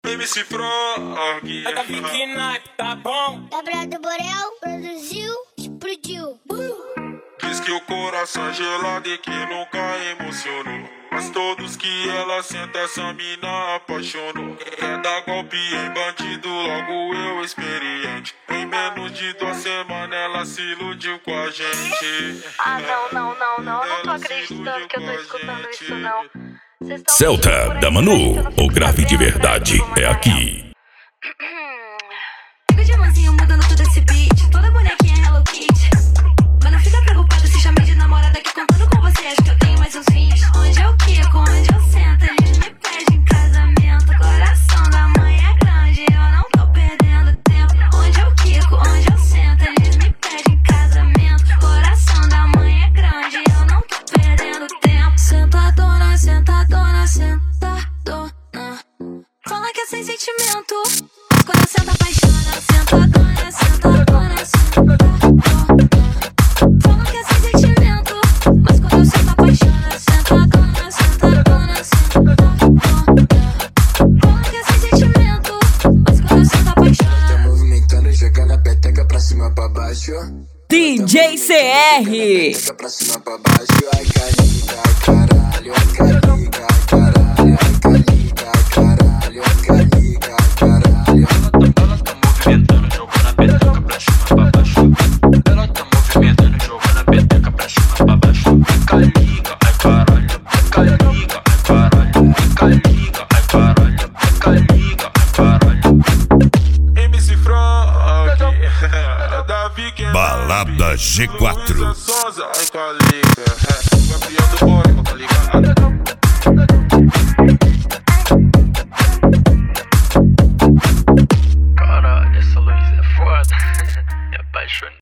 MC Frog. Tá pequena, tá bom. Gabriel do Borel produziu, explodiu. Diz que o coração é gelado e que nunca emocionou. Mas todos que ela senta, essa mina apaixonou. É dar golpe em bandido, logo eu experiente. Em menos de 2 semanas ela se iludiu com a gente. Não tô acreditando que eu tô escutando isso, não. Vocês tão Celta mentindo por aí, da Manu, gente, eu não o grave de sabendo, verdade como é aqui. Fica de mansinho mudando todo esse beat. Toda bonequinha Hello Kitty. Mas não fica preocupada se chamei de namorada que contando com você acho que eu tenho mais uns 20. Onde eu quico, onde eu sento, eles me pedem casamento. Coração da mãe é grande, eu não tô perdendo tempo. Onde eu quico, onde eu sento, eles me pedem casamento. Coração da mãe é grande, eu não tô perdendo tempo. Sentadona, sentadona, sentadona. Fala que é sem sentimento. Quando eu sento apaixona, sentadona, sentadona, sentadona. Fala que é sem sentimento. Mas quando eu sento apaixona, sentadona, sentadona, sentadona. Fala que é sem sentimento. Mas quando eu sento apaixona. Tá movimentando, jogando a peteca pra cima, pra baixo. DJ CR. Peteca pra cima, pra baixo. Ai, caliga, caralho. Ai, caliga, caralho. Ai, caliga, caralho. Ai, caliga, caralho. Ela tá movimentando, jogando a peteca pra cima, pra baixo. Ela tá movimentando, jogando a peteca pra cima, pra baixo. Caliga, ai caralho. Caliga, ai caralho. Caliga, ai caralho. Caliga, ai caralho. MC Frog. Davi que é Balada G4. Souza, ai caliga. Gabriel do Borel, tá ligado? Caralho, essa luz é foda. Me apaixonei.